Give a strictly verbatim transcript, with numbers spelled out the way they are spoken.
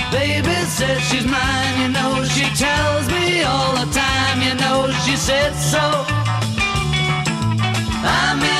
Baby says she's mine, you know she tells me all the time, you know she said so. I'm in